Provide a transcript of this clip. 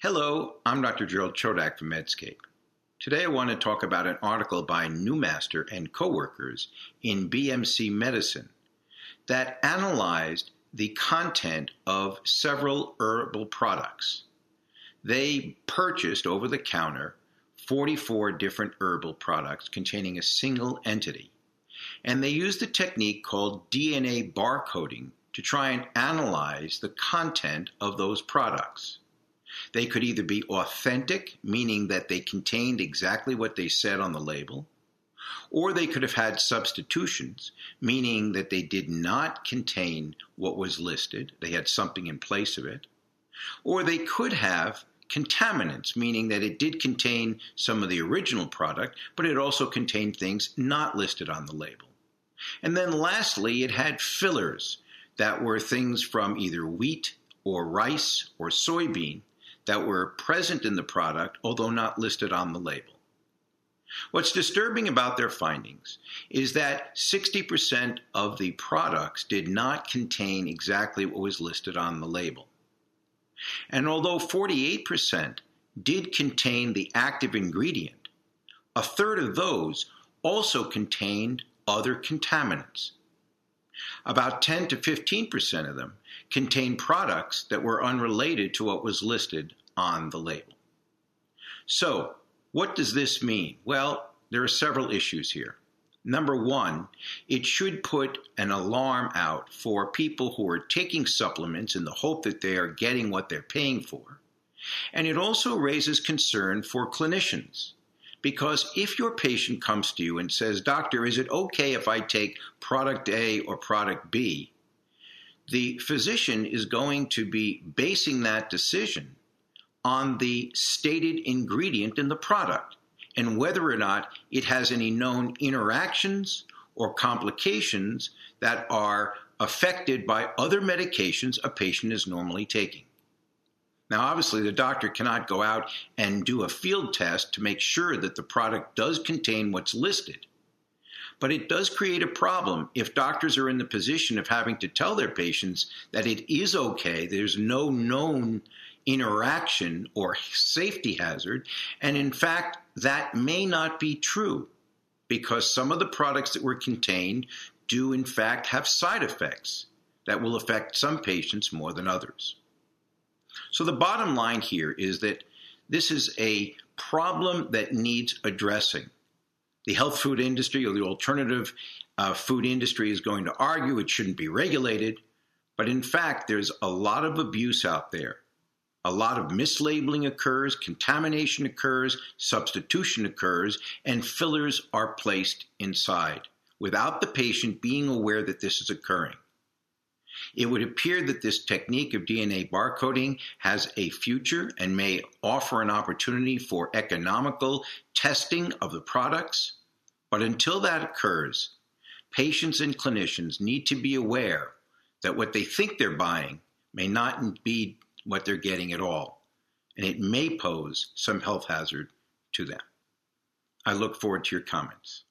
Hello, I'm Dr. Gerald Chodak from Medscape. Today I want to talk about an article by Newmaster and coworkers in BMC Medicine that analyzed the content of several herbal products. They purchased over the counter 44 different herbal products containing a single entity, and they used a technique called DNA barcoding to try and analyze the content of those products. They could either be authentic, meaning that they contained exactly what they said on the label, or they could have had substitutions, meaning that they did not contain what was listed, they had something in place of it, or they could have contaminants, meaning that it did contain some of the original product, but it also contained things not listed on the label. And then lastly, it had fillers that were things from either wheat or rice or soybean that were present in the product, although not listed on the label. What's disturbing about their findings is that 60% of the products did not contain exactly what was listed on the label. And although 48% did contain the active ingredient, a third of those also contained other contaminants. About 10 to 15% of them contained products that were unrelated to what was listed on the label. So, what does this mean? Well, there are several issues here. Number one, it should put an alarm out for people who are taking supplements in the hope that they are getting what they're paying for. And it also raises concern for clinicians. Because if your patient comes to you and says, "Doctor, is it okay if I take product A or product B?" the physician is going to be basing that decision on the stated ingredient in the product and whether or not it has any known interactions or complications that are affected by other medications a patient is normally taking. Now, obviously, the doctor cannot go out and do a field test to make sure that the product does contain what's listed. But it does create a problem if doctors are in the position of having to tell their patients that it is okay, there's no known interaction or safety hazard, and in fact, that may not be true because some of the products that were contained do in fact have side effects that will affect some patients more than others. So the bottom line here is that this is a problem that needs addressing. The health food industry or the alternative food industry is going to argue it shouldn't be regulated, but in fact, there's a lot of abuse out there. A lot of mislabeling occurs, contamination occurs, substitution occurs, and fillers are placed inside without the patient being aware that this is occurring. It would appear that this technique of DNA barcoding has a future and may offer an opportunity for economical testing of the products. But until that occurs, patients and clinicians need to be aware that what they think they're buying may not be what they're getting at all, and it may pose some health hazard to them. I look forward to your comments.